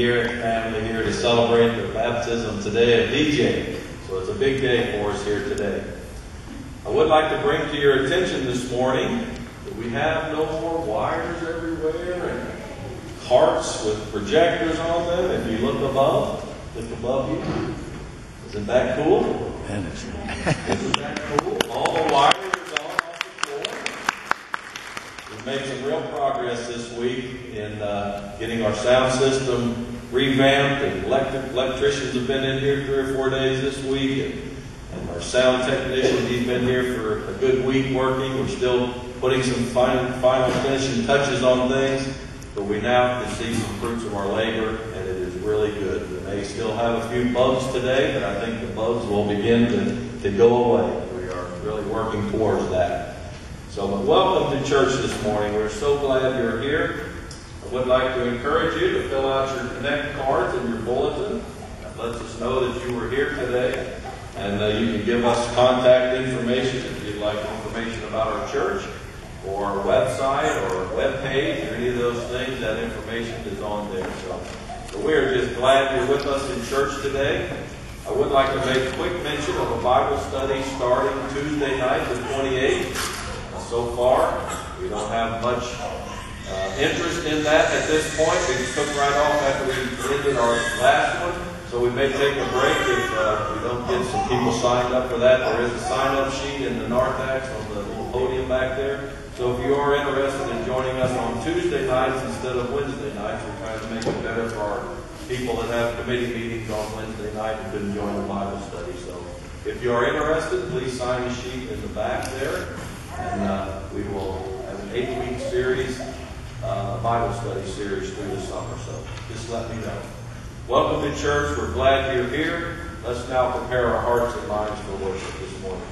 Garrett family here to celebrate the baptism today of DJ. So it's a big day for us here today. I would like to bring to your attention this morning that we have no more wires everywhere and carts with projectors on them. If you look above you. Isn't that cool? Isn't that cool? All the wires are gone off the floor. We've made some real progress this week in getting our sound system revamped, and electricians have been in here 3 or 4 days this week, and our sound technician, he's been here for a good week working. We're still putting some final finishing touches on things, but we now can see some fruits of our labor, and it is really good. We may still have a few bugs today, but I think the bugs will begin to go away. We are really working towards that. So welcome to church this morning. We're so glad you're here. I would like to encourage you to fill out your Connect cards in your bulletin. That lets us know that you were here today. And you can give us contact information if you'd like information about our church, or our website, or web page, or any of those things. That information is on there. So we're just glad you're with us in church today. I would like to make a quick mention of a Bible study starting Tuesday night, the 28th. So far, we don't have much interest in that at this point. It took right off after we ended our last one. So we may take a break if we don't get some people signed up for that. There is a sign-up sheet in the narthex on the little podium back there. So if you are interested in joining us on Tuesday nights instead of Wednesday nights, we're trying to make it better for our people that have committee meetings on Wednesday night and couldn't join the Bible study. So if you are interested, please sign the sheet in the back there. And we will have an 8-week series, Bible study series through the summer. So just let me know. Welcome to church. We're glad you're here. Let's now prepare our hearts and minds for worship this morning.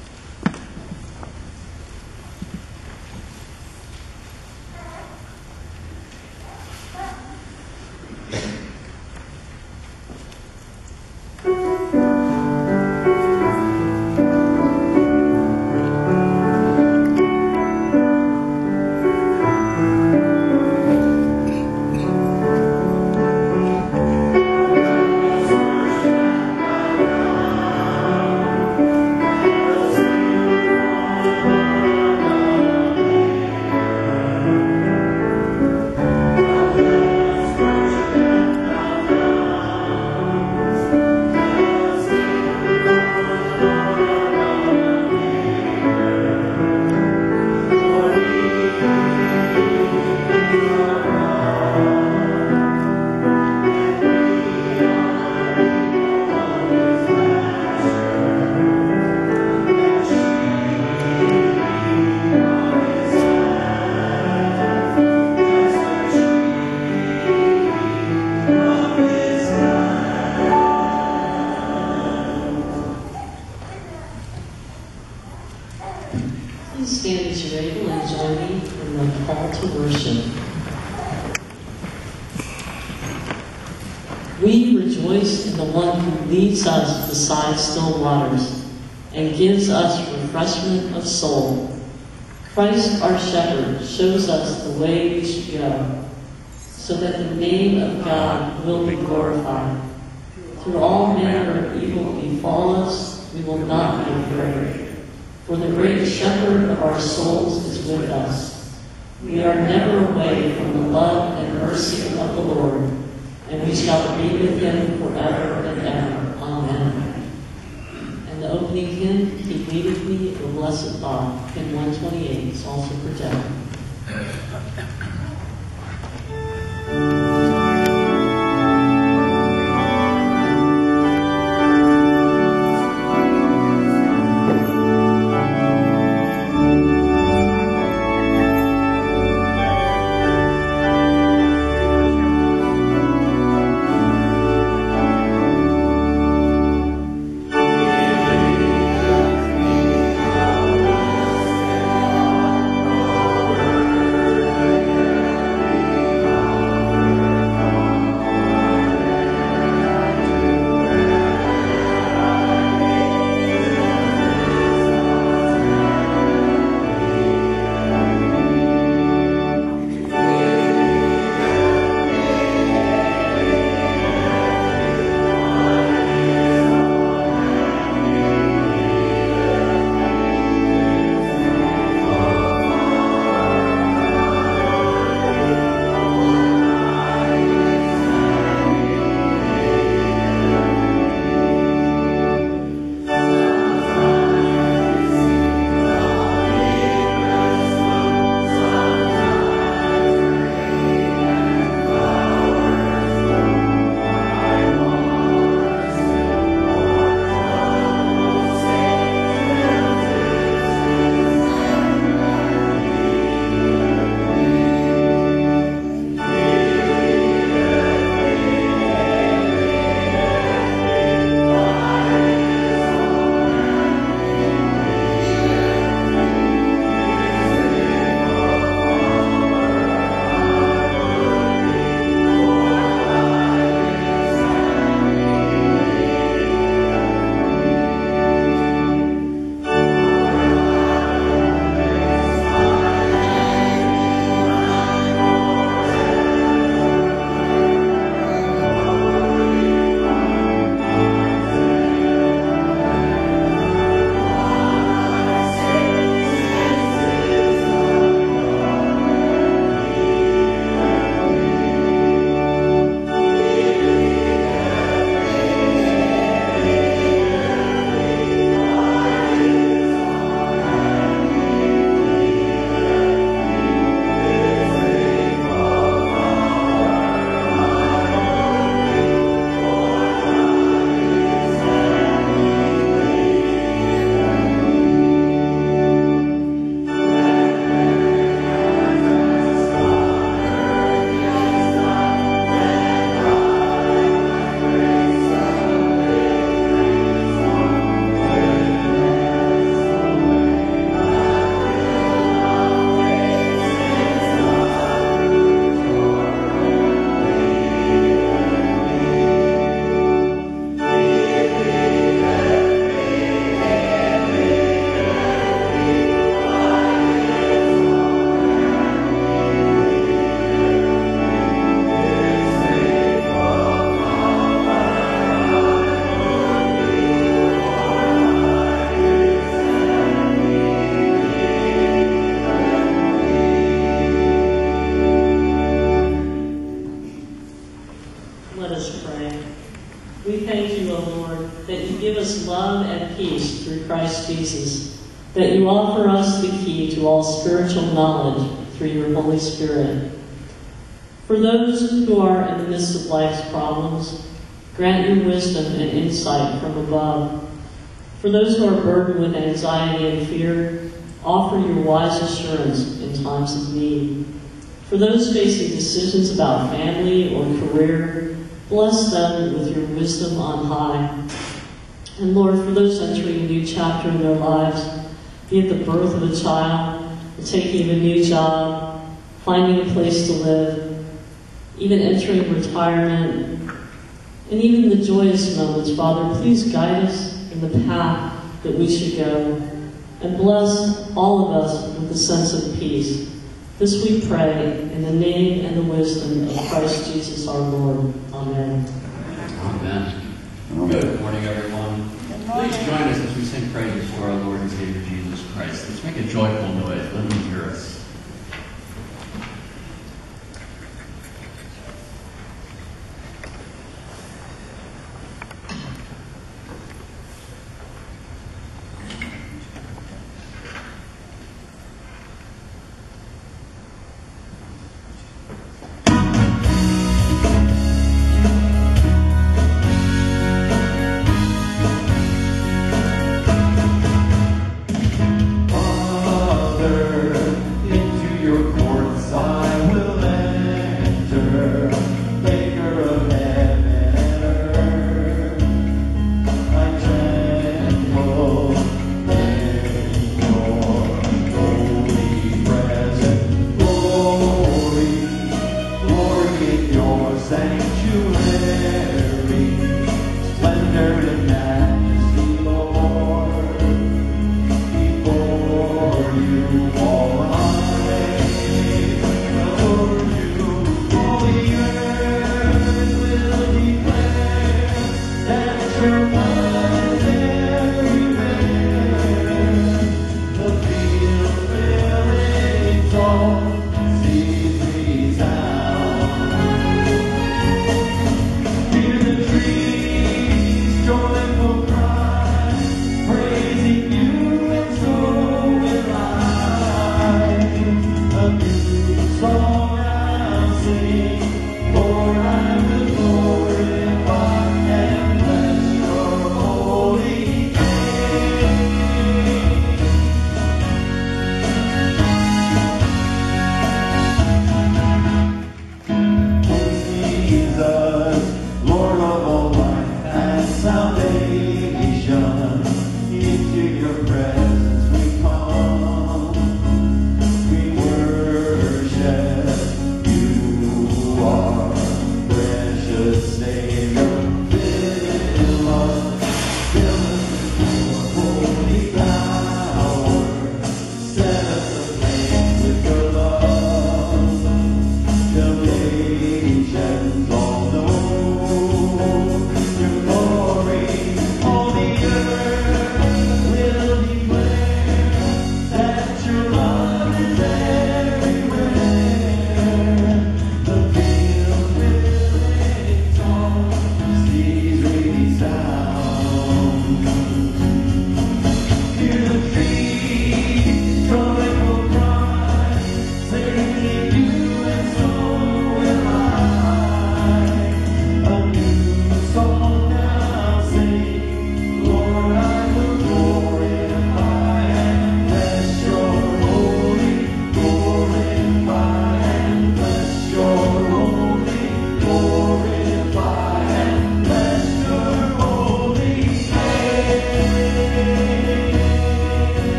Us beside still waters, and gives us refreshment of soul. Christ our shepherd shows us the way we should go, so that the name of God will be glorified. Through all manner of evil befall us, we will not be afraid, for the great shepherd of our souls is with us. We are never away from the love and mercy of the Lord, and we shall be with him forever and ever. Amen. And the opening hymn, He Leadeth Me, O Blessed God, hymn 128, is also projected. We thank you, O Lord, that you give us love and peace through Christ Jesus, that you offer us the key to all spiritual knowledge through your Holy Spirit. For those who are in the midst of life's problems, grant your wisdom and insight from above. For those who are burdened with anxiety and fear, offer your wise assurance in times of need. For those facing decisions about family or career, bless them with your wisdom on high. And Lord, for those entering a new chapter in their lives, be it the birth of a child, the taking of a new job, finding a place to live, even entering retirement, and even the joyous moments, Father, please guide us in the path that we should go, and bless all of us with a sense of peace. This we pray in the name and the wisdom of Christ Jesus our Lord. Amen. Amen. Good morning, everyone. Please join us as we sing praises to our Lord and Savior Jesus Christ. Let's make a joyful noise. Let him hear us.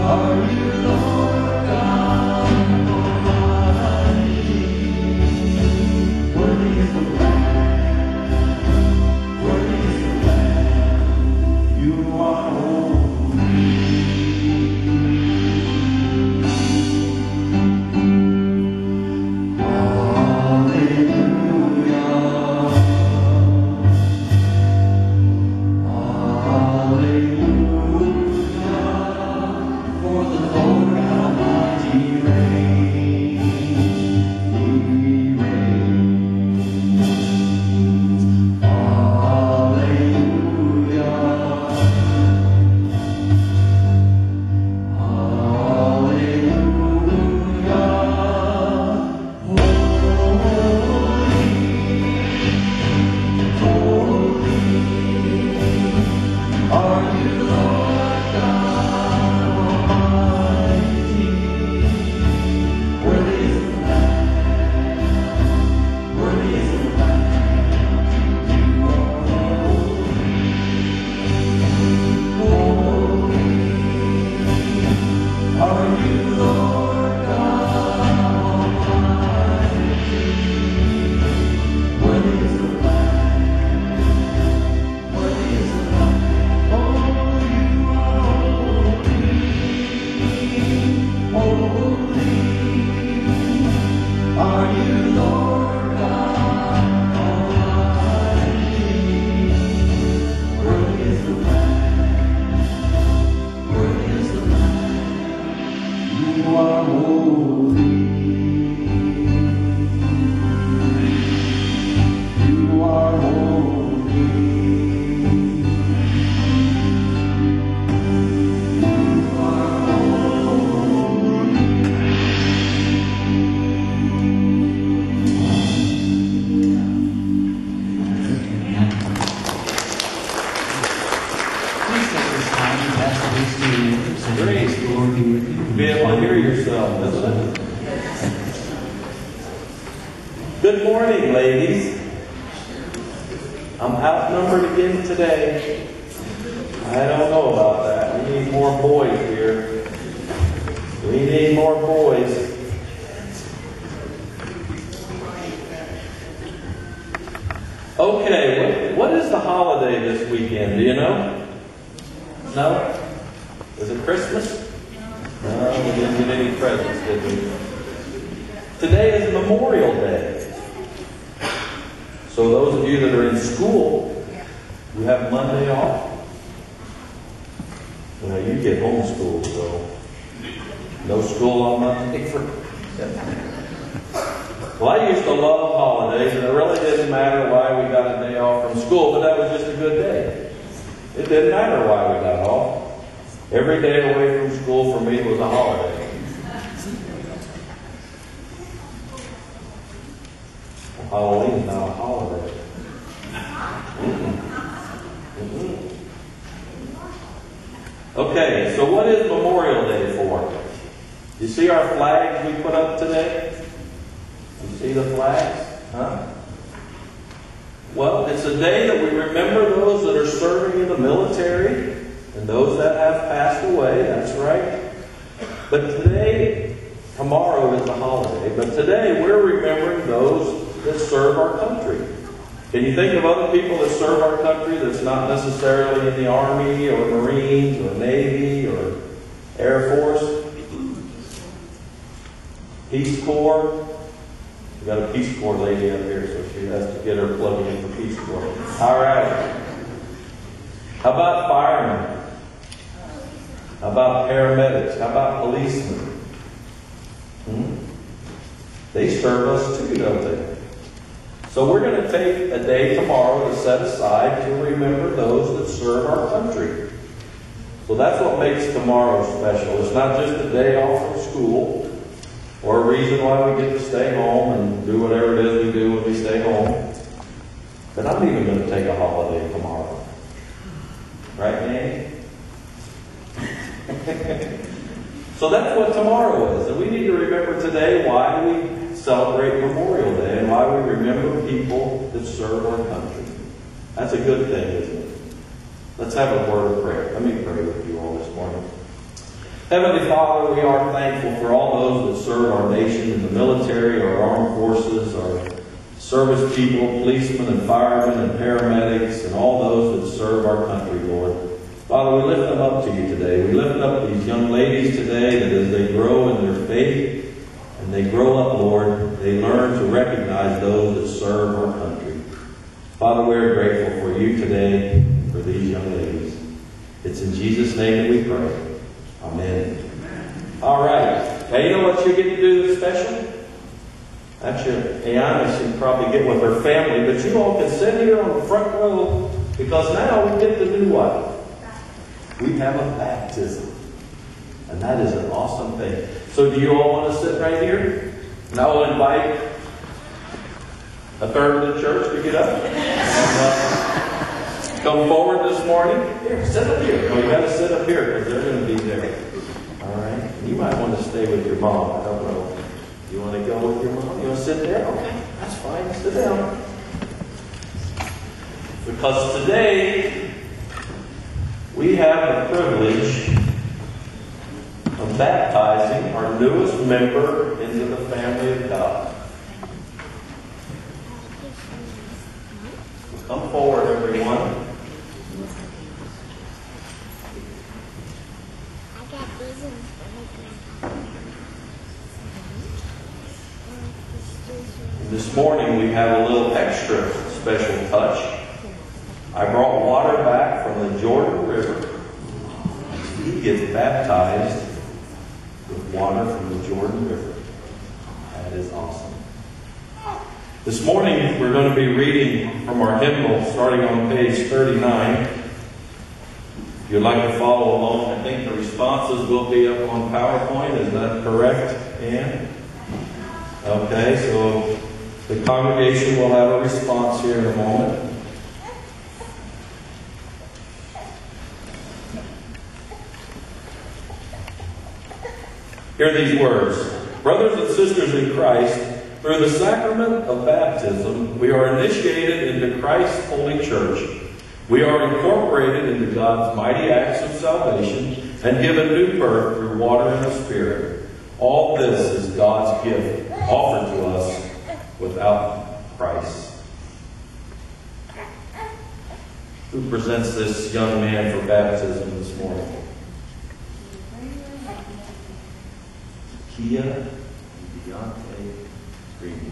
Be able to hear yourself, isn't it? Good morning, ladies. I'm outnumbered again today. I don't know about that. We need more boys here. We need more boys. Okay, what is the holiday this weekend? Do you know? No? Is it Christmas? No, we didn't get any presents, did we? Today is Memorial Day. So those of you that are in school, you have Monday off. Well, you get homeschooled, so no school on Monday. Well, I used to love holidays, and it really didn't matter why we got a day off from school, but that was just a good day. It didn't matter why we got off. Every day away from school for me was a holiday. Halloween is not a holiday. Okay, so what is Memorial Day for? You see our flags we put up today? You see the flags? Huh? Well, it's a day that we remember those that are serving in the military and those that have passed away, that's right. But today, tomorrow is the holiday, but today we're remembering those that serve our country. Can you think of other people that serve our country that's not necessarily in the Army or Marines or Navy or Air Force? Peace Corps. We've got a Peace Corps lady up here, so she has to get her plugged in for Peace Corps. All right. How about firemen? How about paramedics? How about policemen? They serve us too, don't they? So we're going to take a day tomorrow to set aside to remember those that serve our country. So that's what makes tomorrow special. It's not just a day off from school or a reason why we get to stay home and do whatever it is we do when we stay home. But I'm even going to take a holiday tomorrow. Right, Nanny? So that's what tomorrow is. And we need to remember today why we celebrate Memorial Day and why we remember people that serve our country. That's a good thing, isn't it? Let's have a word of prayer. Let me pray with you all this morning. Heavenly Father, we are thankful for all those that serve our nation in the military, our armed forces, our service people, policemen and firemen and paramedics, and all those that serve our country, Lord. Father, we lift them up to you today. We lift up these young ladies today that as they grow in their faith and they grow up, Lord, they learn to recognize those that serve our country. Father, we are grateful for you today, for these young ladies. It's in Jesus' name that we pray. Amen. All right. Now, you know what you get to do that's special? That's your Ayana should probably get with her family, but you all can sit here on the front row because now we get to do what? We have a baptism. And that is an awesome thing. So do you all want to sit right here? And I will invite a third of the church to get up. Come forward this morning. Here, sit up here. No, you got to sit up here because they're going to be there. All right. You might want to stay with your mom. I don't know. You want to go with your mom? You want to sit there? Okay, that's fine. Sit down. Because today we have the privilege of baptizing our newest member into the family of God. So come forward, everyone. This morning we have a little extra special touch. I brought water back from the Jordan River. He gets baptized with water from the Jordan River. That is awesome. This morning we're going to be reading from our hymnal starting on page 39. If you'd like to follow along, I think the responses will be up on PowerPoint. Is that correct, Ann? Okay, so the congregation will have a response here in a moment. Hear these words. Brothers and sisters in Christ, through the sacrament of baptism, we are initiated into Christ's holy church. We are incorporated into God's mighty acts of salvation and given new birth through water and the Spirit. All this is God's gift offered to us without price. Who presents this young man for baptism this morning? Kia and Deontay Green.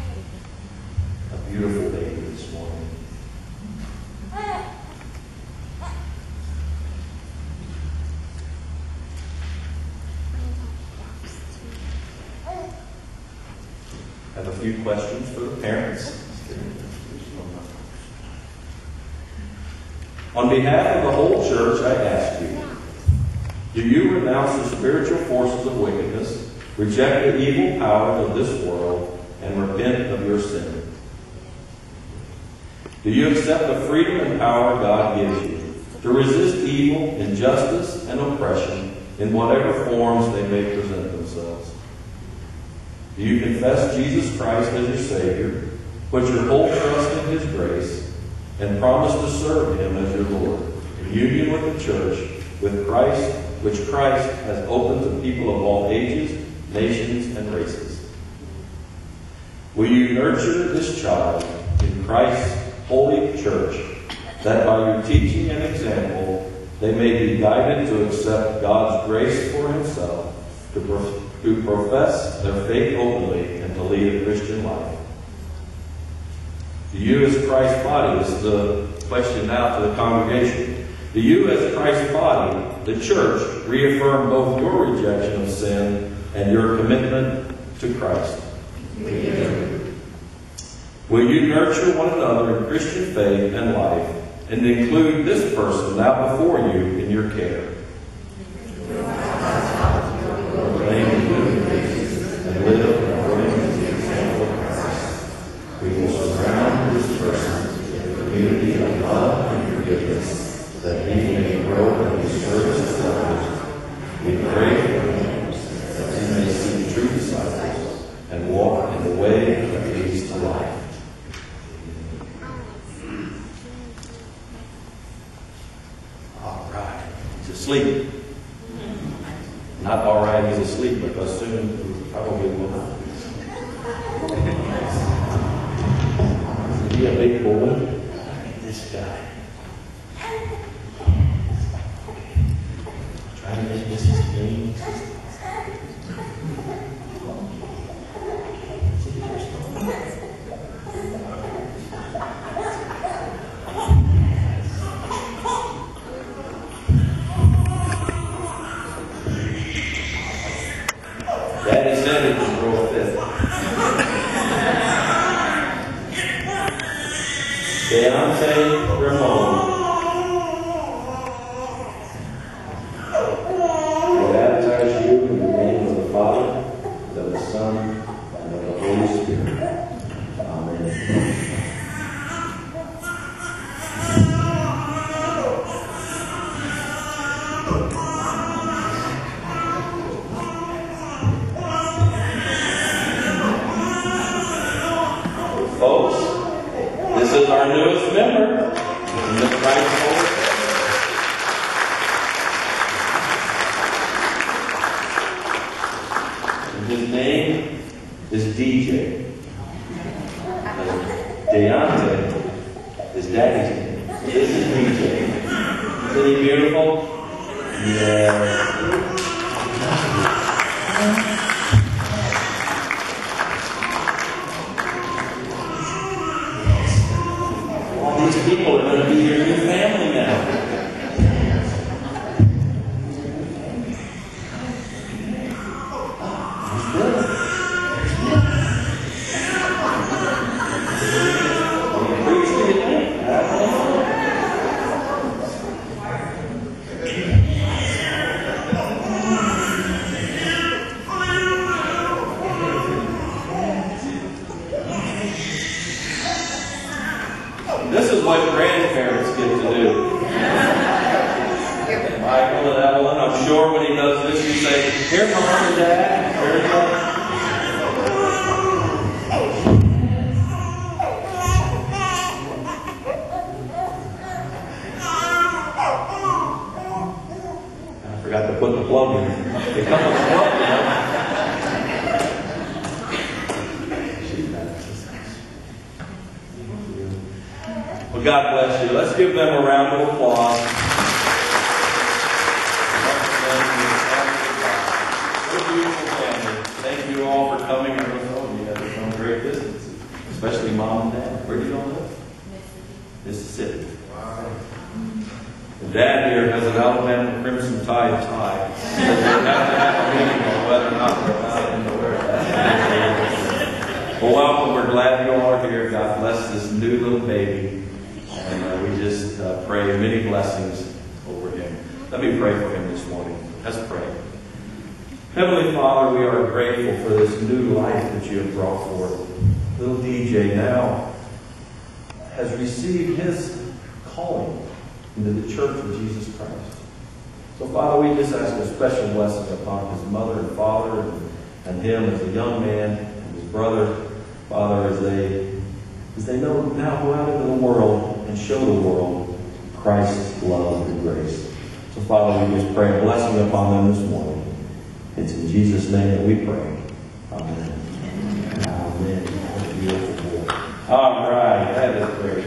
A beautiful baby this morning. I have a few questions for the parents. On behalf of the whole church, I ask you, do you renounce the spiritual forces of wickedness, reject the evil powers of this world, and repent of your sin? Do you accept the freedom and power God gives you to resist evil, injustice, and oppression in whatever forms they may present themselves? Do you confess Jesus Christ as your Savior, put your whole trust in His grace, and promise to serve Him as your Lord, in union with the church, with Christ, which Christ has opened to people of all ages, nations, and races? Will you nurture this child in Christ's holy church, that by your teaching and example, they may be guided to accept God's grace for Himself, to profess their faith openly, and to lead a Christian life? Do you as Christ's body, this is the question now to the congregation, do you as Christ's body, the church, reaffirm both your rejection of sin and your commitment to Christ? We do. Will you nurture one another in Christian faith and life, and include this person now before you in your care? And live according to the example of Christ. We will surround this person with a community of love and forgiveness, that he may grow in his service to others. We pray for him that he may see true disciples and walk in the way that leads to life. All right. To sleep. not all right, he's asleep, because soon he probably will not. Is he a big boy? Look at this guy. Trying to make this his game. Daddy said it was real fit. Deontay Ramon. I baptize you in the name of the Father, and of the Son, and of the Holy Spirit. Amen. Folks, this is our newest member in the Christ Holy Family. His name is DJ. Deontay is Daddy's name. This is DJ. Isn't he beautiful? Yeah. These people are going to be your new family now. This is what grandparents get to do. Michael and Evelyn, I'm sure when he does this, you say, "Here, Mom and Dad." Here you go. I forgot to put the plug in. They come with a plug now. Well, God bless you. Let's give them a round of applause. What a beautiful family. Thank you all for coming. I don't know, you have some great distance, especially Mom and Dad. Where do you all live? Mississippi. Wow. The Dad here has an Alabama Crimson Tide tie. So you have to have a meeting on whether or not we're allowed to wear that. Well, welcome. We're glad you all are here. God bless this new little baby. And we just pray many blessings over him. Let me pray for him this morning. Let's pray. Heavenly Father, we are grateful for this new life that you have brought forth. Little DJ now has received his calling into the church of Jesus Christ. So Father, we just ask a special blessing upon his mother and father and him as a young man and his brother. Father, as they know now go out into the world and show the world Christ's love and grace. So Father, we just pray a blessing upon them this morning. It's in Jesus' name that we pray. Amen. Amen. What a beautiful boy. All right, that is great.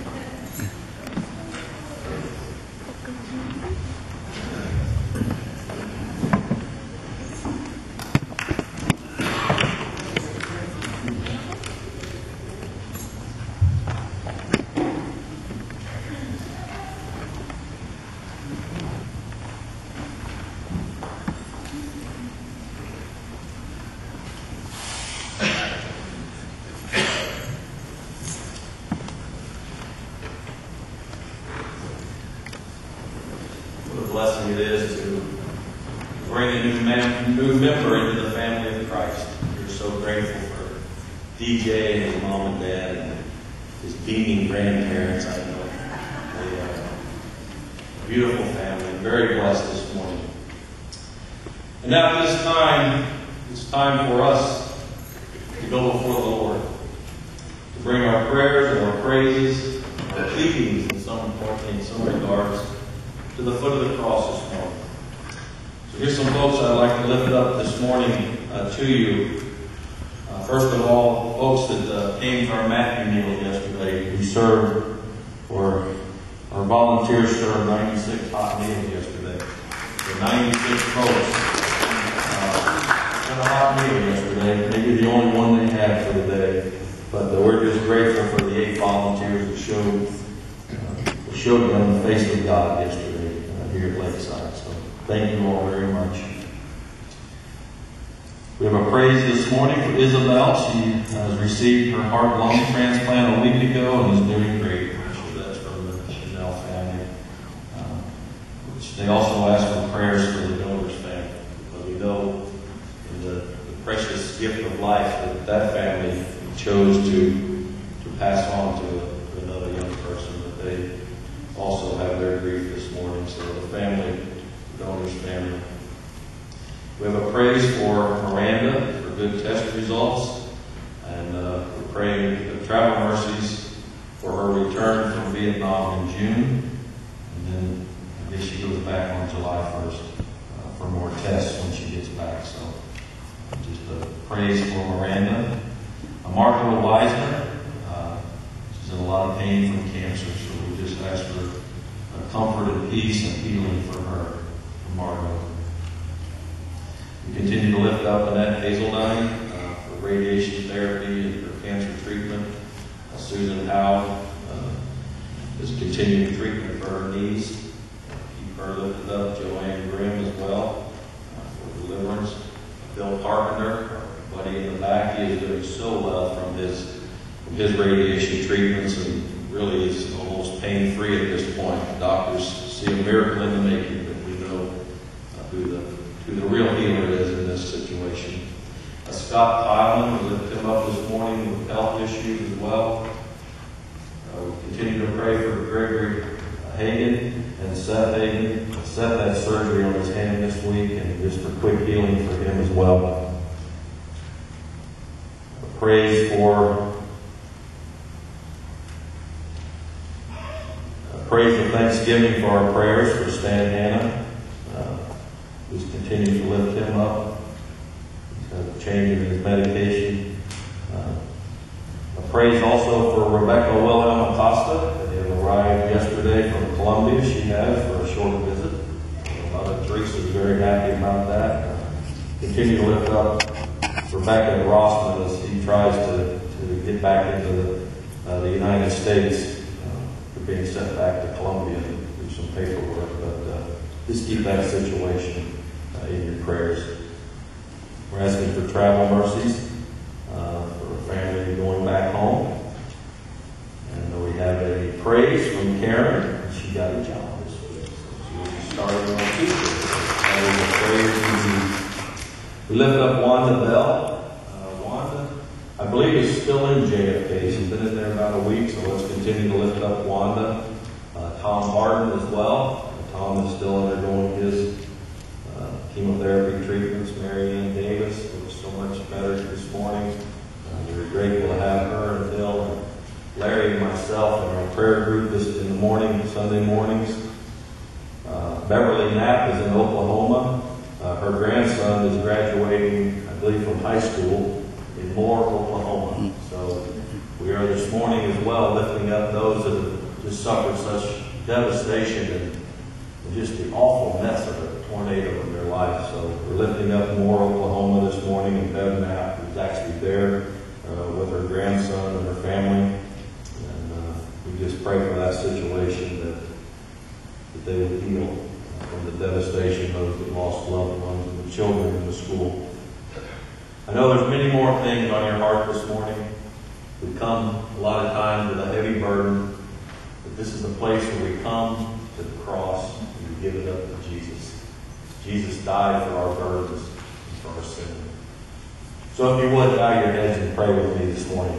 Blessing it is to bring a new member into the family of Christ. We're so grateful for DJ and his mom and dad and his beaming grandparents. I know they are a beautiful family, very blessed this morning. And now at this time, it's time for us to go before the Lord, to bring our prayers and our praises, our pleadings in some regards, to the foot of the cross this morning. Here's some folks I'd like to lift up this morning to you. First of all, folks that came to our Matthew meal yesterday. We served, or our volunteers served 96 hot meals yesterday. So 96 folks. Had a hot meal yesterday. Maybe the only one they had for the day. But we're just grateful for the 8 volunteers that showed them the face of God yesterday here at Lakeside. So thank you all very much. We have a praise this morning for Isabel. She has received her heart-lung transplant a week ago and is doing great. So that's from the Chanel family. They also asked for prayers for the Donors family. But we know in the precious gift of life that family chose to pass on to another young person. But they also have their grief this morning. So the family, the Donors family. We have a praise for Miranda for good test results, and we're praying for travel mercies for her return from Vietnam in June, and then I guess she goes back on July 1st for more tests when she gets back. So just a praise for Miranda. Martha Wiseman, she's in a lot of pain from cancer, so we just ask for comfort and peace and healing for her, for Martha. We continue to lift up Annette Hazeldine for radiation therapy and for cancer treatment. Susan Howe is continuing treatment for her knees. Keep her lifted up. Joanne Grimm as well for deliverance. Bill Carpenter, our buddy in the back, he is doing so well from his radiation treatments and really is almost pain-free at this point. The doctors see a miracle in the making, but we know who the real healer is in this situation. Scott Kylan, we lifted him up this morning with health issues as well. We continue to pray for Gregory Hagan and Seth Hagan. Seth had surgery on his hand this week, and just for quick healing for him as well. Praise and thanksgiving for our prayers for Stan Hanna. Just continue to lift him up. He's got a change in his medication. A praise also for Rebecca Wilhelm Acosta. They arrived yesterday from Columbia. She has for a short visit. Mother Teresa is very happy about that. Continue to lift up Rebecca Rossman as he tries to get back into the United States for being sent back to Columbia to do some paperwork. But just keep that situation in your prayers. We're asking for travel mercies for a family going back home. And we have a praise from Karen. She got a job this week. So she will be starting on Tuesday. That is a praise indeed. We lift up Wanda Bell. Wanda, I believe, is still in JFK. She's been in there about a week, so let's continue to lift up Wanda. Tom Barton as well. Tom is still undergoing his chemotherapy treatments. Mary Ann Davis looks so much better this morning. We're grateful to have her and Bill and Larry and myself in our prayer group in the morning, Sunday mornings. Beverly Knapp is in Oklahoma. Her grandson is graduating, I believe, from high school in Moore, Oklahoma. So we are this morning as well lifting up those that have just suffered such devastation and just the awful mess of a tornado in their life. So we're lifting up Moore, Oklahoma this morning, and Bev Knapp, who's actually there with her grandson and her family. And we just pray for that situation that they would heal from the devastation, those that lost loved ones and the children in the school. I know there's many more things on your heart this morning. We come a lot of times with a heavy burden, but this is the place where we come to the cross and we give it up to Jesus. Jesus died for our burdens and for our sin. So if you would, bow your heads and pray with me this morning.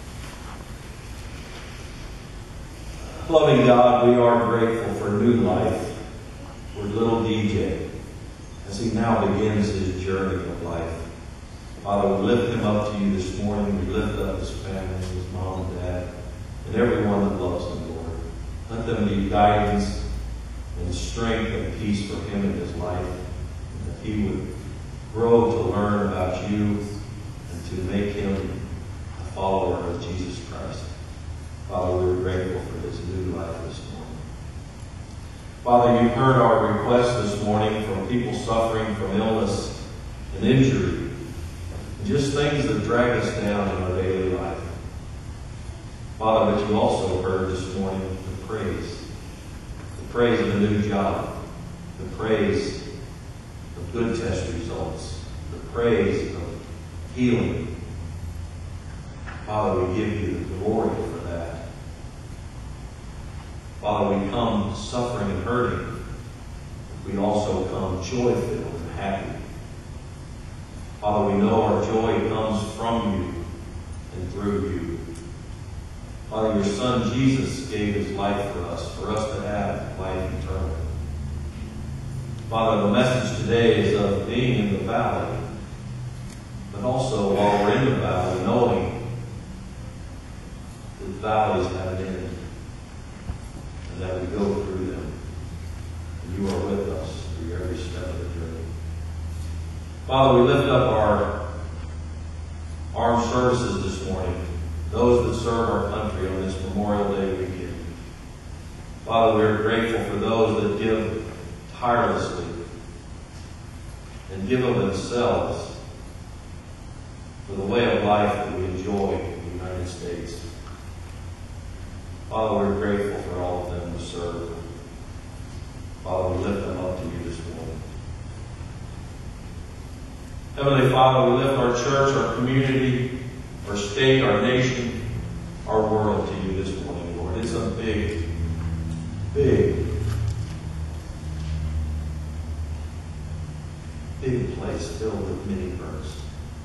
Loving God, we are grateful for new life for little DJ as he now begins his journey of life. Father, we lift him up to you this morning. We lift up his family, his mom and dad, and everyone that loves him, Lord. Let them be guidance and strength and peace for him in his life. he would grow to learn about you and to make him a follower of Jesus Christ. Father, we're grateful for his new life this morning. Father, you've heard our request this morning from people suffering from illness and injury, and just things that drag us down in our daily life. Father, but you also heard this morning the praise of a new job, the praise of good test results, the praise of healing. Father, we give you the glory for that. Father, we come suffering and hurting, but we also come joy-filled and happy. Father, we know our joy comes from you and through you. Father, your Son Jesus gave his life for us to have life eternal. Father, the message today is of being in the valley, but also while we're in the valley, knowing that valleys have an end and that we go through them. And you are with us through every step of the journey. Father, we lift up our armed services this morning, those that serve our country on this Memorial Day weekend. Father, we are grateful for those that give tirelessly and give of themselves for the way of life that we enjoy in the United States. Father, we're grateful for all of them who serve. Father, we lift them up to you this morning. Heavenly Father, we lift our church, our community, our state, our nation, our world to you this morning, Lord. It's a big, big place filled with many hurts.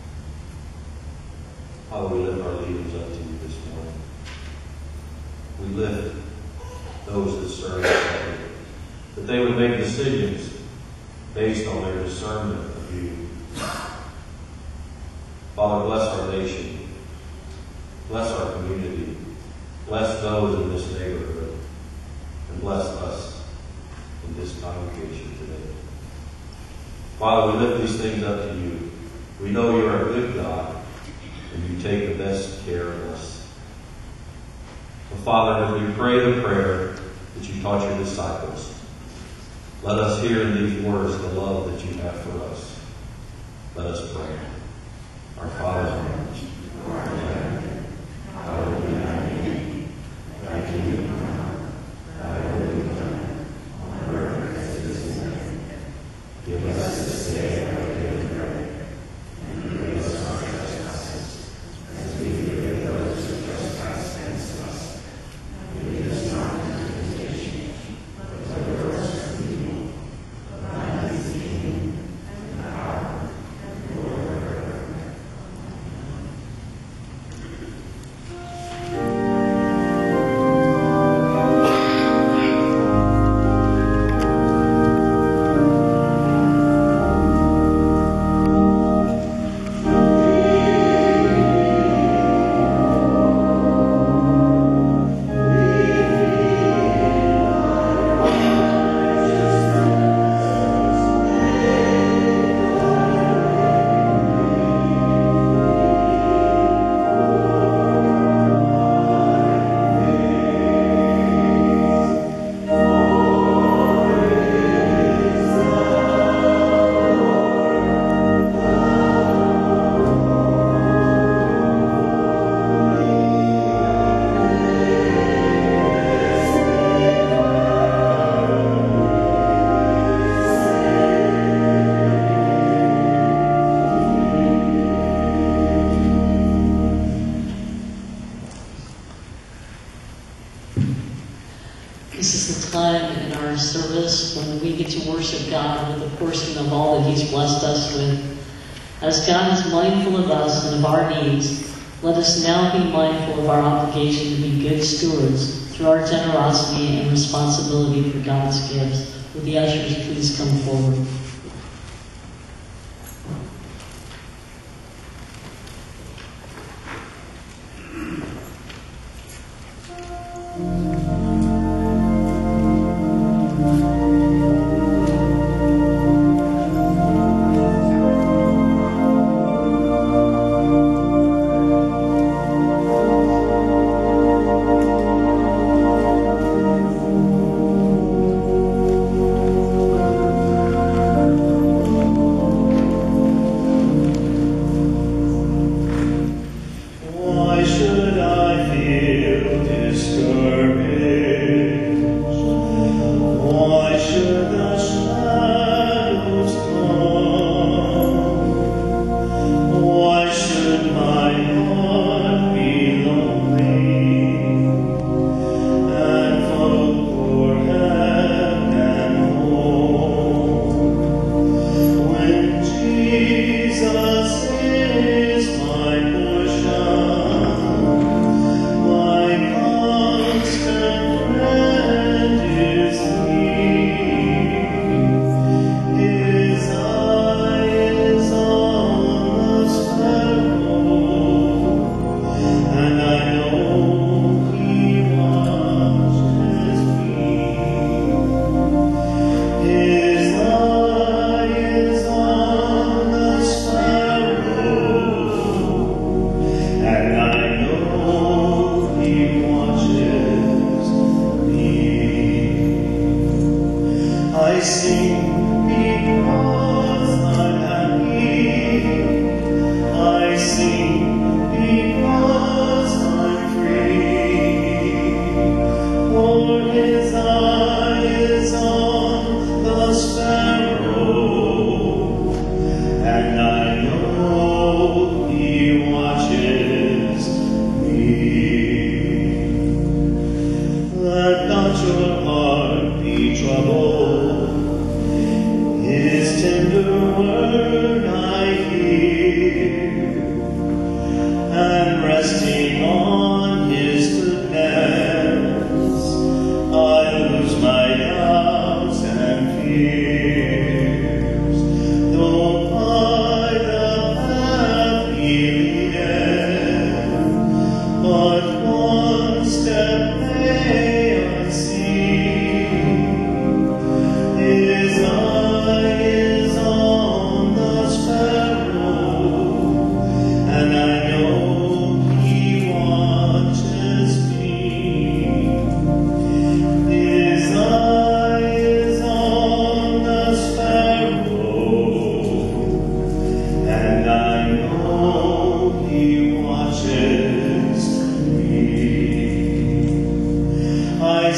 Father, we lift our leaders up to you this morning. We lift those that serve us, that they would make decisions based on their discernment of you. Father, bless our nation. Bless our community. Bless those in this neighborhood. And bless us in this congregation today. Father, we lift these things up to you. We know you are a good God, and you take the best care of us. So, Father, as we pray the prayer that you taught your disciples, let us hear in these words the love that you have for us. Let us pray. Our Father, who art in heaven, hallowed be thy name. Thy kingdom come, thy will be done, on earth as it is in heaven. Give us this day our daily bread, and forgive us our trespasses, as we forgive those who trespass against us. And lead us not into temptation, but deliver us from evil. For thine is the kingdom, and the power, and the glory forever. This is the time in our service when we get to worship God with a portion of all that He's blessed us with. As God is mindful of us and of our needs, let us now be mindful of our obligation to be good stewards through our generosity and responsibility for God's gifts. Would the ushers please come forward?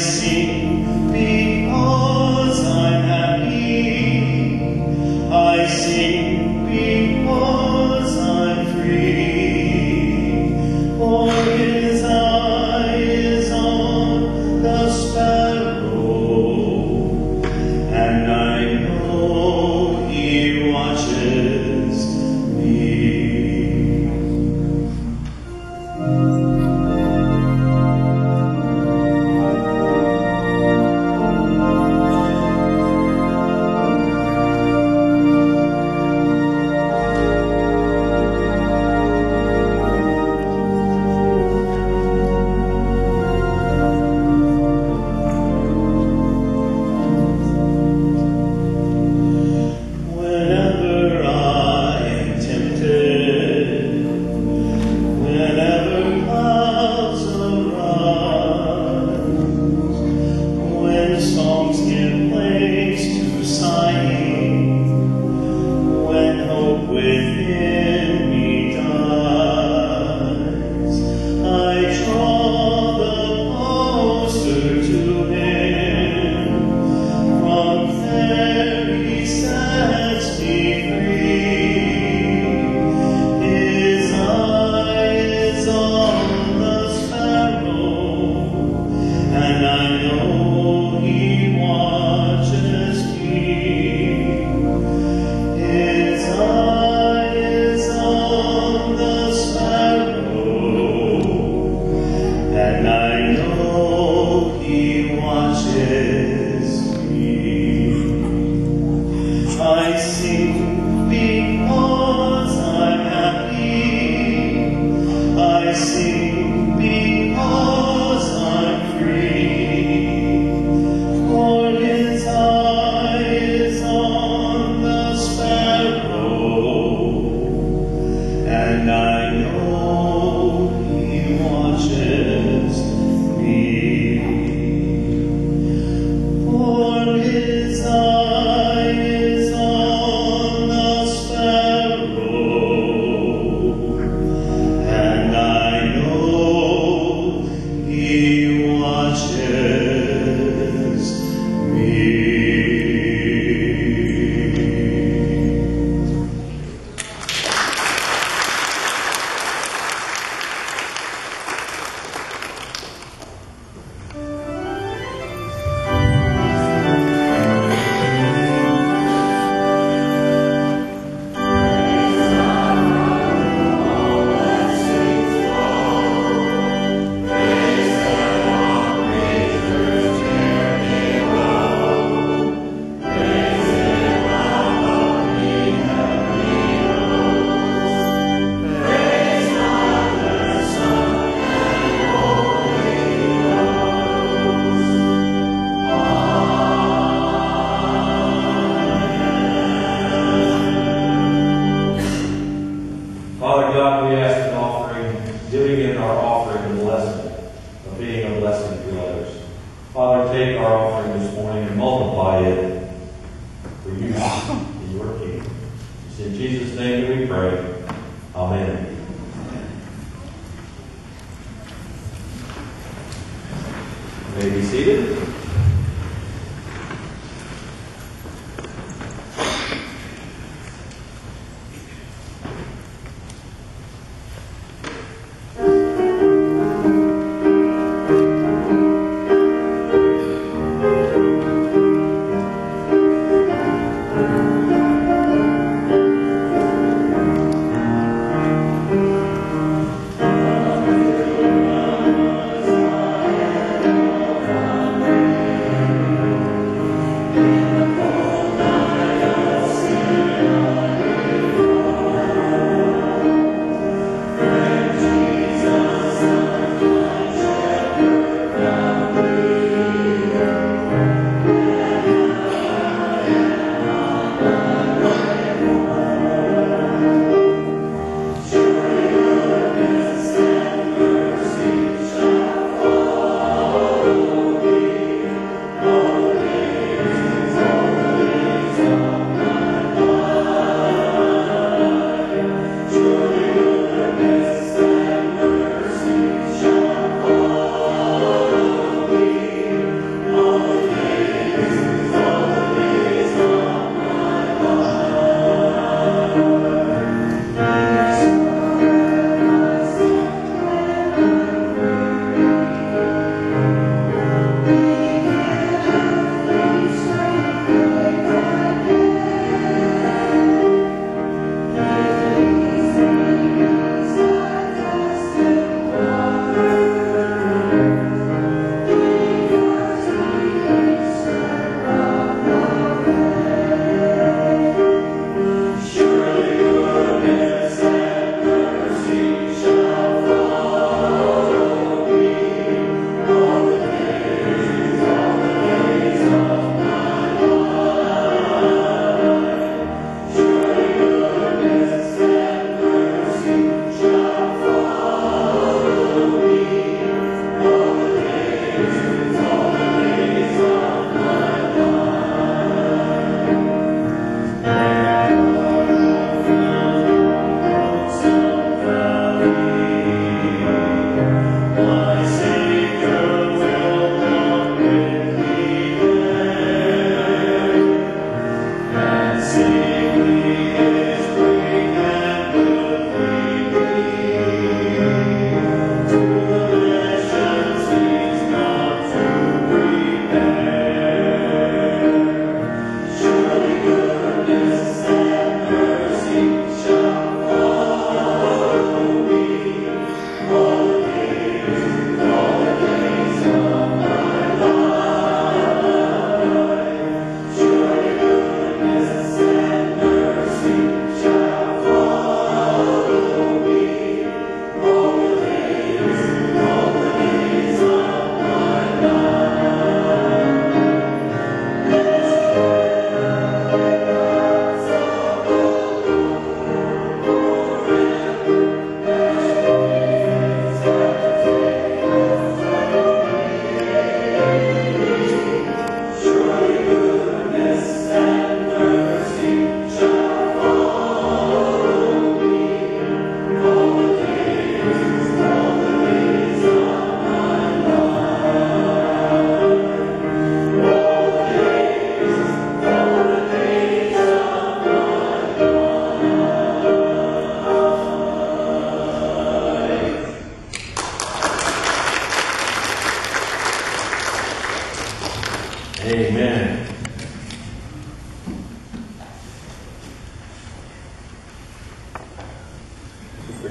sing because I'm happy. I sing because I'm free. For His eye is on the sparrow, and I know He watches me. Whenever I am tempted, whenever clouds arise, when songs give place to sighing, when hope within me dies, I draw the closer to Him. From there He sets me free. His eye is on the sparrow, and I know He watches me. His eye is on the sparrow, and I know He watches me. I sing because I'm happy. I sing because I'm free. For His eye is on the sparrow, and I know He watches me. For His eye is on the sparrow, and I know He watches me. Father God, we ask an offering, giving in our offering the blessing of being a blessing to others. Father, take our offering this morning and multiply it for use in your kingdom. It's in Jesus' name that we pray. Amen. You may be seated. I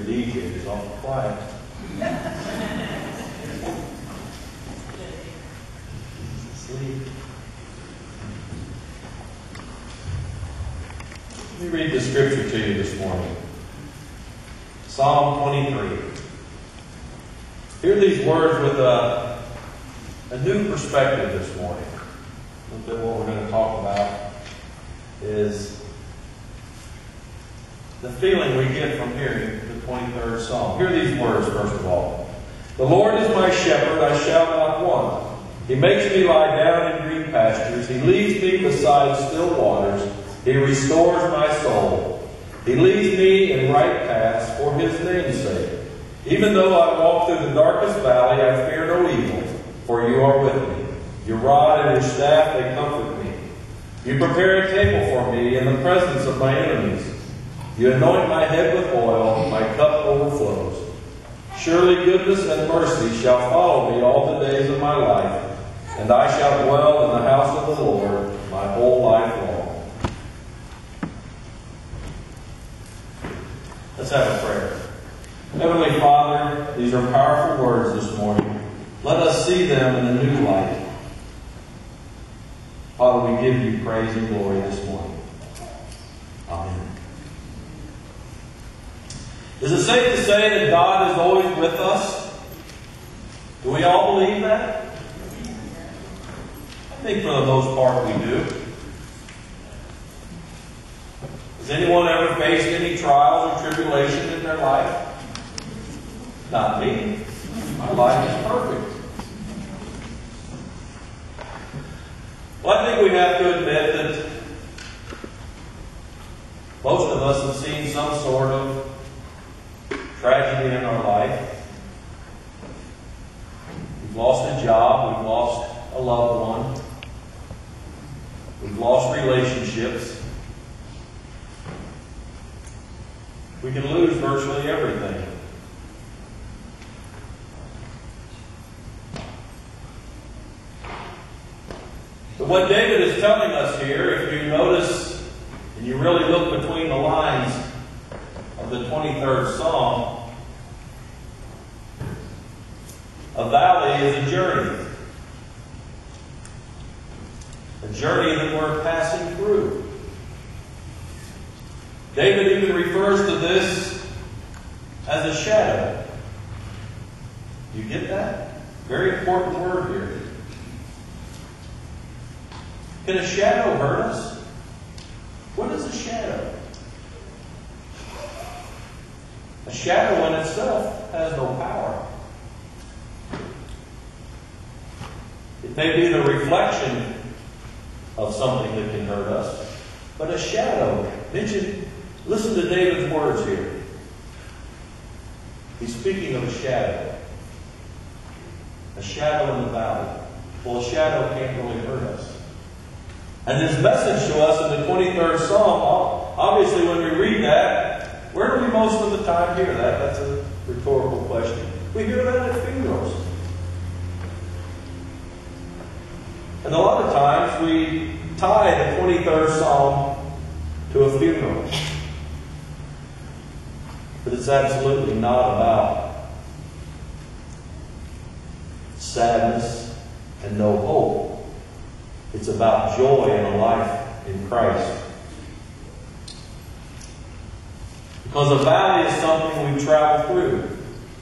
DJ is awful quiet. Sleep. Let me read the scripture to you this morning. Psalm 23. Hear these words with a new perspective this morning. A little bit what we're going to talk about is the feeling we get from hearing the 23rd Psalm. Hear these words first of all. The Lord is my shepherd, I shall not want. He makes me lie down in green pastures. He leads me beside still waters. He restores my soul. He leads me in right paths for His name's sake. Even though I walk through the darkest valley, I fear no evil, for You are with me. Your rod and Your staff, they comfort me. You prepare a table for me in the presence of my enemies. You anoint my head with oil, my cup overflows. Surely goodness and mercy shall follow me all the days of my life, and I shall dwell in the house of the Lord my whole life long. Let's have a prayer. Heavenly Father, these are powerful words this morning. Let us see them in a new light. Father, we give You praise and glory this morning. Amen. Is it safe to say that God is always with us? Do we all believe that? I think for the most part we do. Has anyone ever faced any trials or tribulation in their life? Not me. My life is perfect. Well, I think we have to admit that most of us have seen some sort of tragedy in our life. We've lost a job. We've lost a loved one. We've lost relationships. We can lose virtually everything. But what David is telling us here, if you notice and you really look between the lines of the 23rd Psalm, a valley is a journey. A journey that we're passing through. David even refers to this as a shadow. You get that? Very important word here. Can a shadow hurt us? What is a shadow? A shadow in itself has no power. It may be the reflection of something that can hurt us, but a shadow, listen to David's words here. He's speaking of a shadow. A shadow in the valley. Well, a shadow can't really hurt us. And his message to us in the 23rd Psalm, obviously when we read that, where do we most of the time hear that? That's a rhetorical question. We hear that at funerals. And a lot of times we tie the 23rd Psalm to a funeral. But it's absolutely not about sadness and no hope. It's about joy and a life in Christ. Because a valley is something we travel through.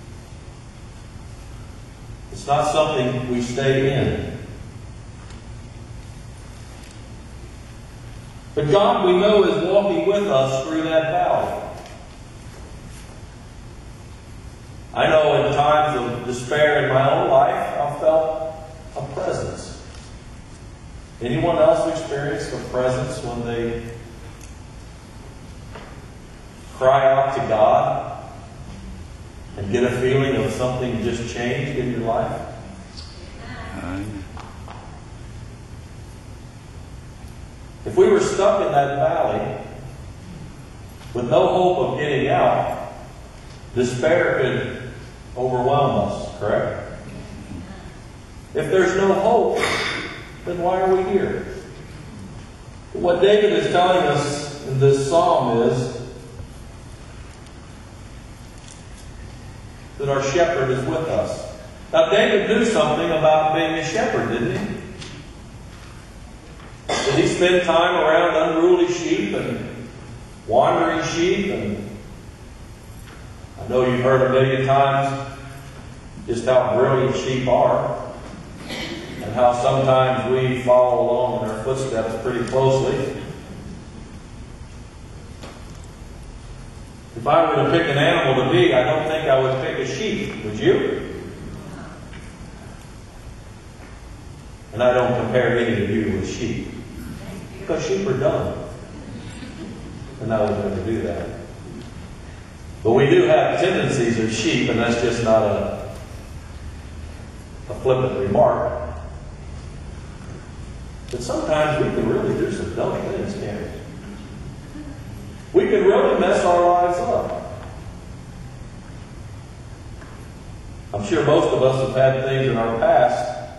It's not something we stay in. But God, we know, is walking with us through that valley. I know in times of despair in my own life, I've felt a presence. Anyone else experienced a presence when they cry out to God and get a feeling of something just changed in your life? If we were stuck in that valley with no hope of getting out, despair could overwhelm us, correct? If there's no hope, then why are we here? What David is telling us in this psalm is that our shepherd is with us. Now, David knew something about being a shepherd, didn't he? Did he spend time around unruly sheep and wandering sheep? And I know you've heard a million times just how brilliant sheep are, and how sometimes we follow along in their footsteps pretty closely. If I were to pick an animal to be, I don't think I would pick a sheep. Would you? And I don't compare any of you with sheep. Because sheep are dumb. And I would never do that. But we do have tendencies of sheep, and that's just not a flippant remark. But sometimes we can really do some dumb things, can't we? We can really mess our lives up. I'm sure most of us have had things in our past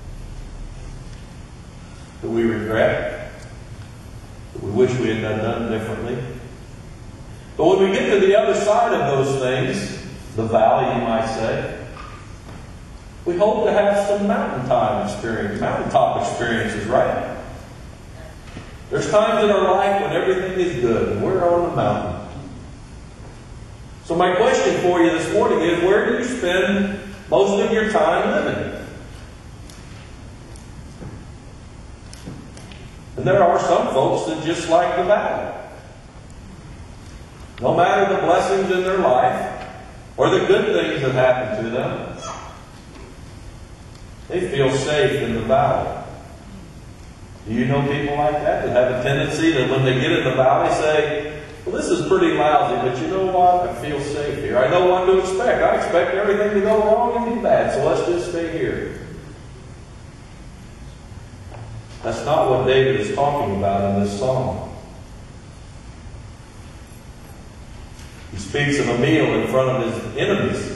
that we regret, that we wish we had done differently. But when we get to the other side of those things, the valley, you might say, we hope to have some mountaintop experiences, right? There's times in our life when everything is good and we're on the mountain. So my question for you this morning is, where do you spend most of your time living? And there are some folks that just like the valley. No matter the blessings in their life or the good things that happen to them, they feel safe in the valley. Do you know people like that have a tendency that when they get in the valley say, well, this is pretty lousy, but you know what? I feel safe here. I know what to expect. I expect everything to go wrong and be bad, so let's just stay here. That's not what David is talking about in this psalm. He speaks of a meal in front of his enemies.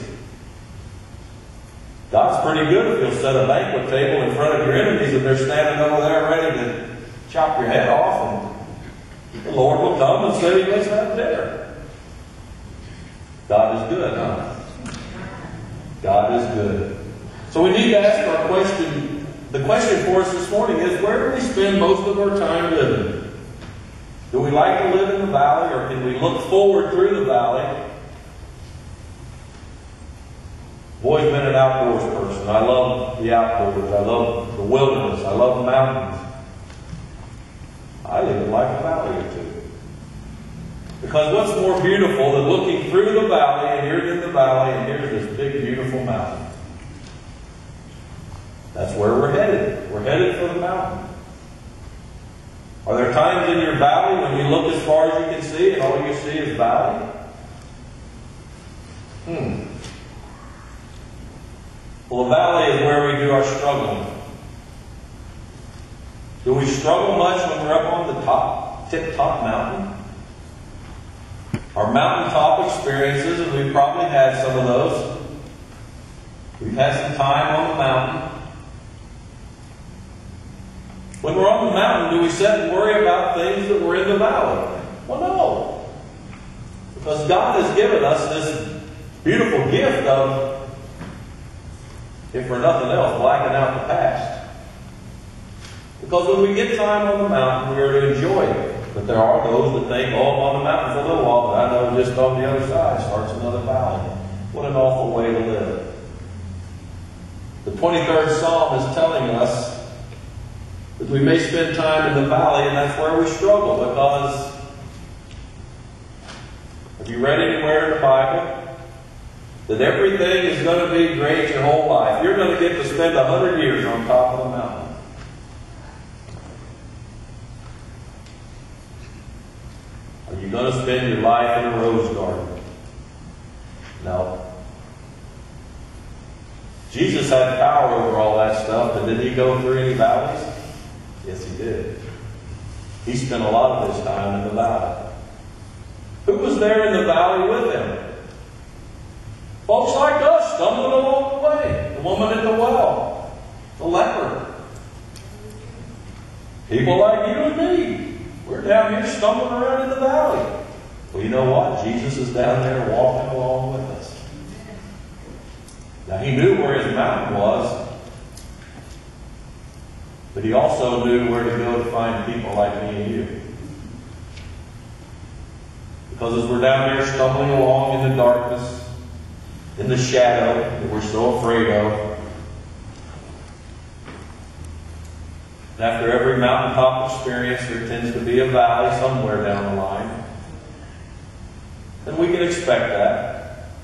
God's pretty good if He'll set a banquet table in front of your enemies and they're standing over there ready to chop your head off, and the Lord will come and say, let's have dinner. God is good, huh? God is good. So we need to ask our question. The question for us this morning is, where do we spend most of our time living? Do we like to live in the valley, or can we look forward through the valley? I've always been an outdoors person. I love the outdoors. I love the wilderness. I love the mountains. I even like a valley or two. Because what's more beautiful than looking through the valley, and you're in the valley, and here's this big, beautiful mountain? That's where we're headed. We're headed for the mountain. Are there times in your valley when you look as far as you can see and all you see is valley? Well, the valley is where we do our struggling. Do we struggle much when we're up on the tip-top mountain? Our mountaintop experiences, and we've probably had some of those. We've had some time on the mountain. When we're on the mountain, do we sit and worry about things that were in the valley? Well, no. Because God has given us this beautiful gift of, if for nothing else, blacking out the past. Because when we get time on the mountain, we are to enjoy it. But there are those that think, oh, I'm on the mountain for a little while, but I know just on the other side starts another valley. What an awful way to live. The 23rd Psalm is telling us that we may spend time in the valley, and that's where we struggle. Because, have you read anywhere in the Bible that everything is going to be great your whole life? You're going to get to spend 100 years on top of the mountain. Are you going to spend your life in a rose garden? No. Jesus had power over all that stuff, but did He go through any valleys? Yes, He did. He spent a lot of His time in the valley. Who was there in the valley with Him? Folks like us, stumbling along the way. The woman at the well. The leper. People like you and me. We're down here stumbling around in the valley. Well, you know what? Jesus is down there walking along with us. Now, he knew where his mountain was, but he also knew where to go to find people like me and you. Because as we're down there stumbling along in the darkness, in the shadow that we're so afraid of, and after every mountaintop experience, there tends to be a valley somewhere down the line. And we can expect that.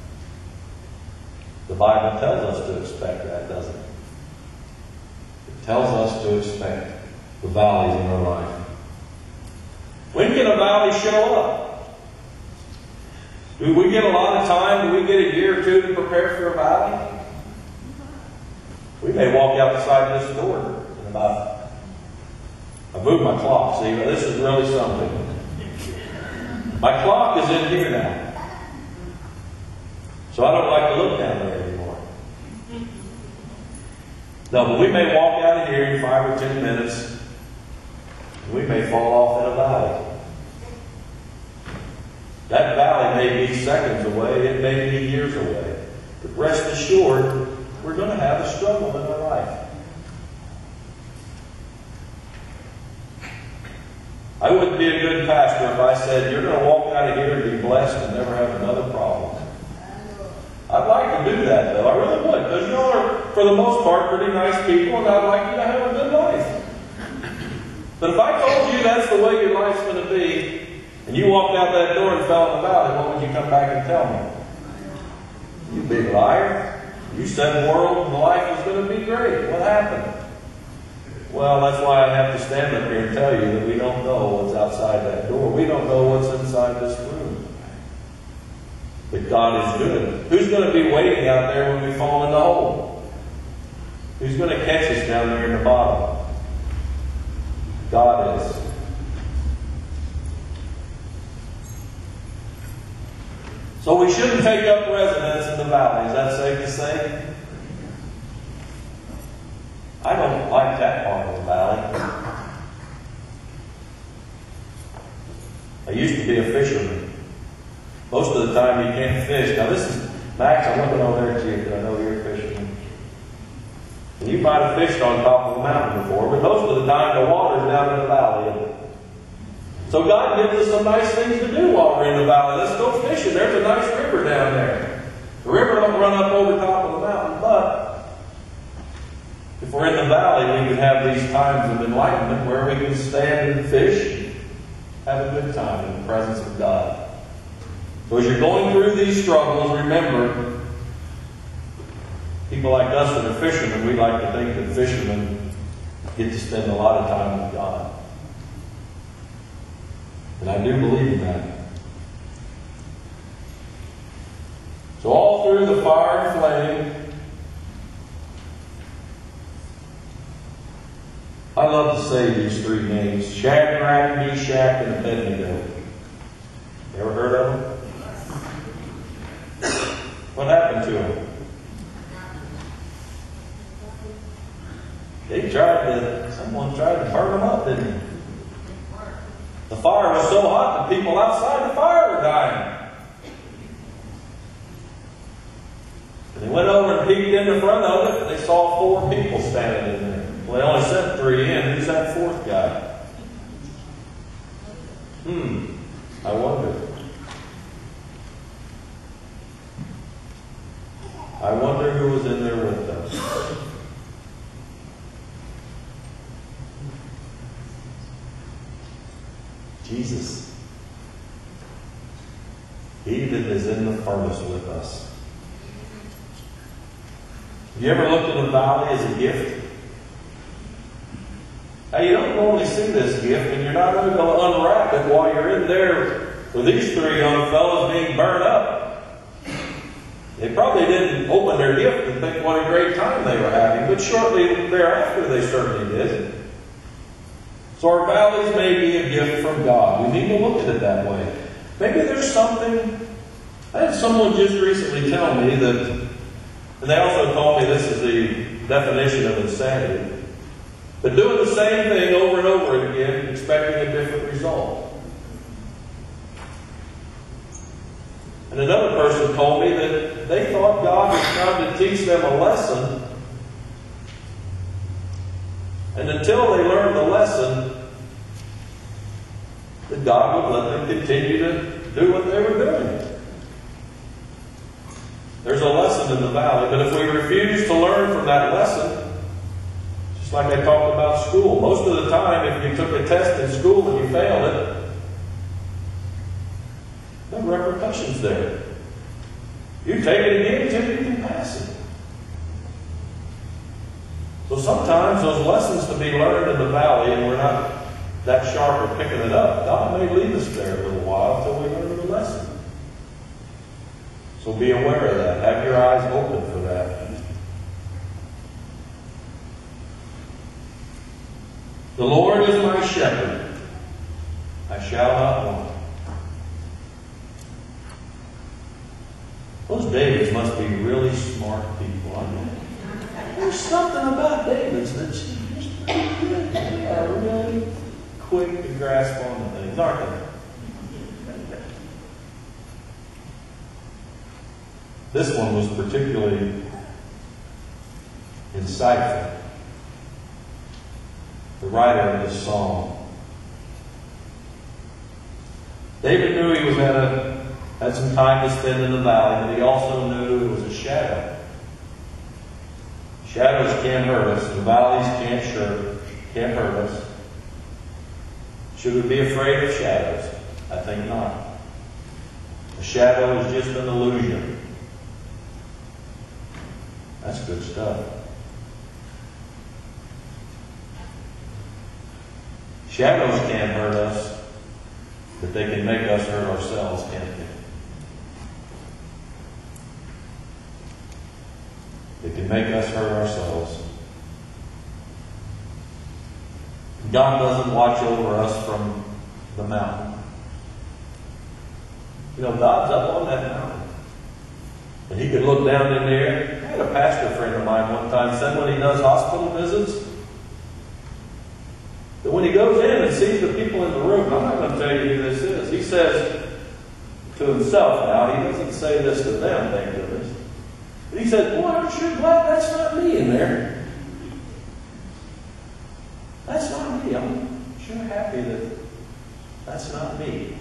The Bible tells us to expect that, doesn't it? It tells us to expect the valleys in our life. When can a valley show up? Do we get a lot of time? Do we get a year or two to prepare for a valley? We may walk outside this door in about... I moved my clock, see, but this is really something. My clock is in here now. So I don't like to look down there anymore. No, but we may walk out of here in 5 or 10 minutes, and we may fall off in a valley. That valley may be seconds away, it may be years away. But rest assured, we're going to have a struggle in our life. I wouldn't be a good pastor if I said, you're going to walk out of here and be blessed and never have another problem. I'd like to do that, though. I really would. Because you all are, for the most part, pretty nice people, and I'd like you to have a good life. But if I told you that's the way your life's going to be, and you walked out that door and fell in the valley, what would you come back and tell me? You big liar. You said the world and life was going to be great. What happened? Well, that's why I have to stand up here and tell you that we don't know what's outside that door. We don't know what's inside this room. But God is good. Who's going to be waiting out there when we fall in the hole? Who's going to catch us down there in the bottom? God is. So we shouldn't take up residence in the valley. Is that safe to say? I don't like that part of the valley. I used to be a fisherman. Most of the time you can't fish. Now this is, Max, I'm looking over there at you because I know you're a fisherman. And you might have fished on top of a mountain before, but most of the time the water's down in the valley. So God gives us some nice things to do while we're in the valley. Let's go fishing. There's a nice river down there. The river don't run up over top of the mountain, but if we're in the valley, we can have these times of enlightenment where we can stand and fish, have a good time in the presence of God. So as you're going through these struggles, remember, people like us that are fishermen, we like to think that fishermen get to spend a lot of time with God. And I do believe in that. So all through the fire and flame, I love to say these three names: Shadrach, Meshach, and Abednego. You ever heard of them? What happened to them? Someone tried to burn them up, didn't they? The fire was so hot the people outside the fire were dying. And they went over and peeked in the front of it, and they saw 4 people standing in there. Well, they only sent 3 in. Who's that 4th guy? I wonder. I wonder who was in there with them. Jesus. He that is in the furnace with us. Have you ever looked at a valley as a gift? Now, you don't normally see this gift, and you're not going to unwrap it while you're in there with these 3 young fellows being burned up. They probably didn't open their gift and think what a great time they were having, but shortly thereafter they certainly did. So our valleys may be a gift from God. We need to look at it that way. Maybe there's something. I had someone just recently tell me that, and they also told me this is the definition of insanity, but doing the same thing over and over again, expecting a different result. And another person told me that they thought God was trying to teach them a lesson. And until they learned the lesson, that God would let them continue to do what they were doing. There's a lesson in the valley, but if we refuse to learn from that lesson, just like I talked about school, most of the time if you took a test in school and you failed it, no repercussions there. You take it again until you can pass it. So sometimes those lessons to be learned in the valley, and we're not that sharp at picking it up, God may leave us there a little while until we learn the lesson. So be aware of that. Have your eyes open for that. The Lord is my shepherd. I shall not want. Those Davids must be really smart people. I mean, there's something about Davids that's just pretty good. They are really quick to grasp on the things, aren't they? This one was particularly insightful. The writer of this psalm. David knew he was had some time to spend in the valley, but he also knew it was a shadow. Shadows can't hurt us. The valleys can't hurt us. Should we be afraid of shadows? I think not. A shadow is just an illusion. That's good stuff. Shadows can't hurt us, but they can make us hurt ourselves, can't they? They can make us hurt ourselves. God doesn't watch over us from the mountain. You know, God's up on that mountain. And He could look down in there. I had a pastor friend of mine one time said when he does hospital visits, that when he goes in and sees the people in the room, I'm not going to tell you who this is. He says to himself now, he doesn't say this to them, thank goodness. But he said, boy, I'm sure glad that's not me in there. That's not me. I'm sure happy that that's not me.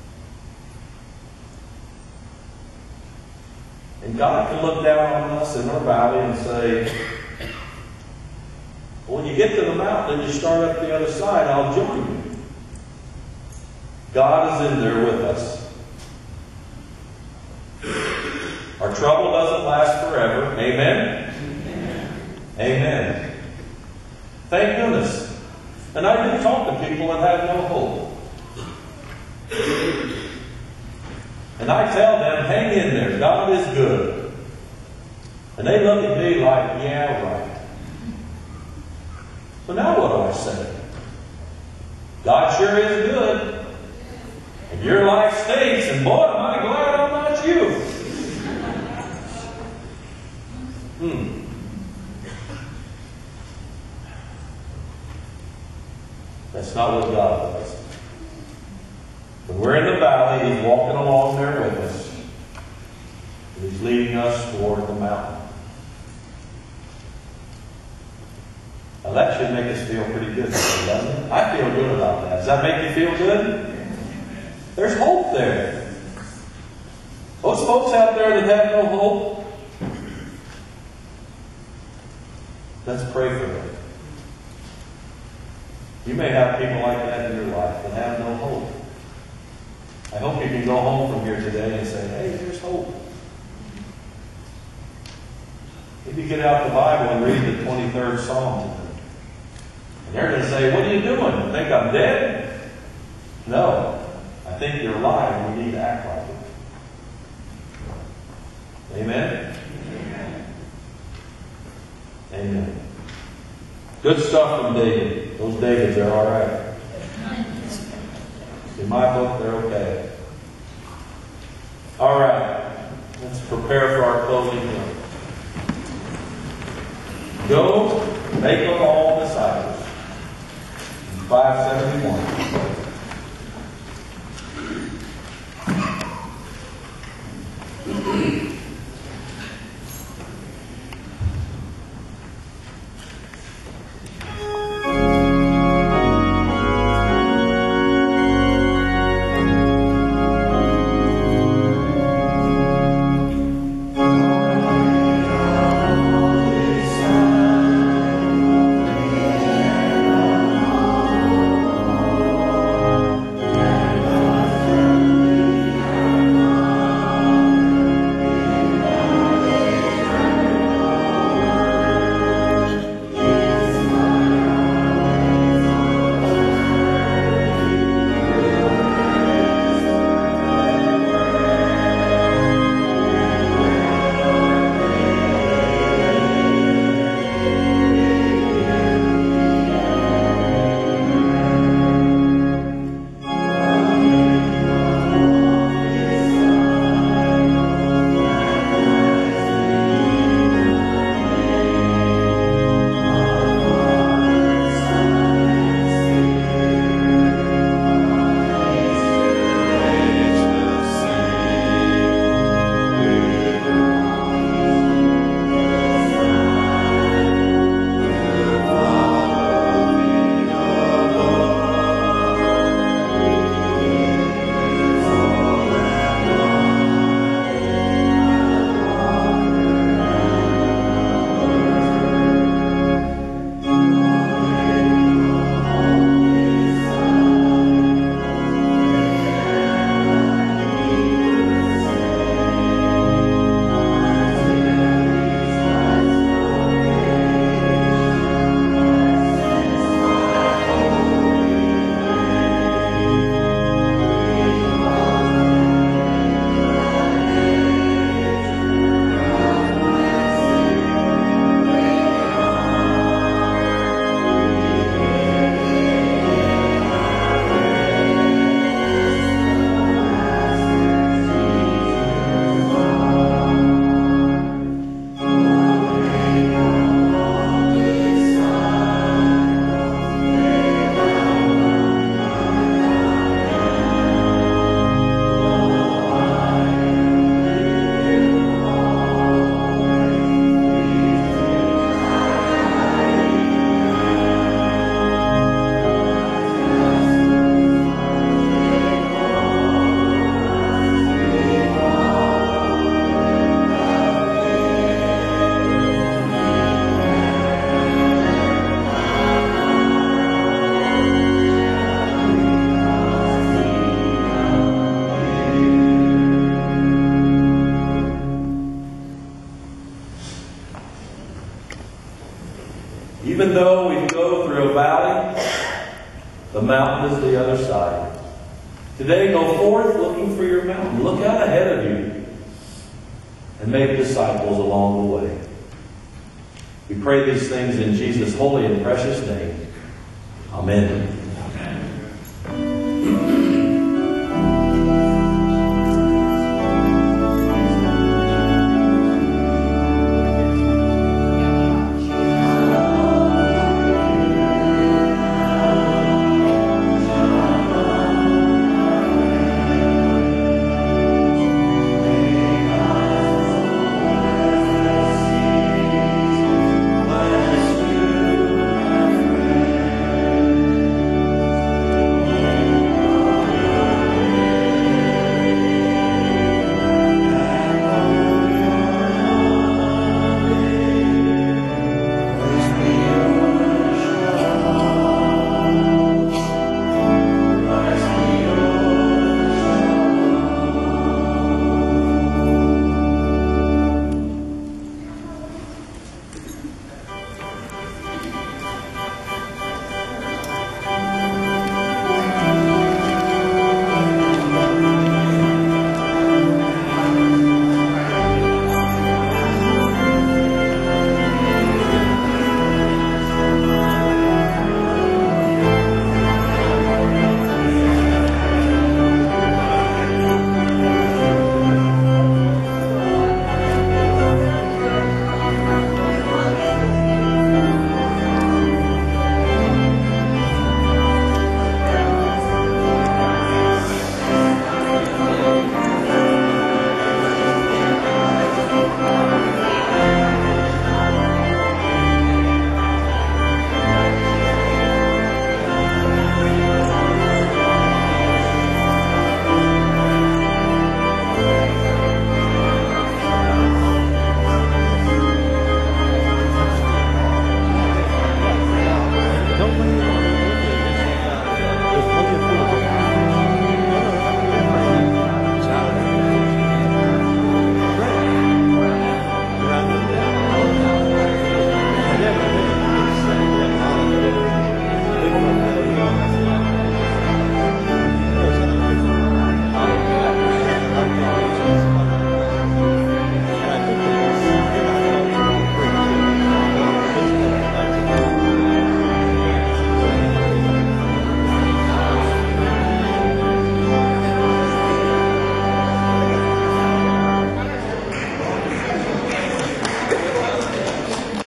And God can look down on us in our valley and say, when you get to the mountain and you start up the other side, I'll join you. God is in there with us. Our trouble doesn't last forever. Amen? Amen. Thank goodness. And I do talk to people that have no hope. And I tell them, hang in there. God is good. And they look at me like, yeah, right. So now what do I say? God sure is good. And your life stinks, and boy, am I glad I'm not you. That's not what God does. When we're in the valley, He's walking along there with us. And He's leading us toward the mountain. Now that should make us feel pretty good, doesn't it? I feel good about that. Does that make you feel good? There's hope there. Those folks out there that have no hope, let's pray for them. You may have people like that in your life that have no hope. I hope you can go home from here today and say, hey, there's hope. Maybe get out the Bible and read the 23rd Psalm to them. And they're going to say, what are you doing? You think I'm dead? No. I think you're alive. We need to act like it. Amen? Amen. Good stuff from David. Those Davids are all right. In my book, they're okay. All right. Let's prepare for our closing hymn. Go, make of all disciples. 571. mountain is the other side. Today, go forth looking for your mountain. Look out ahead of you and make disciples along the way. We pray these things in Jesus' holy and precious name. Amen.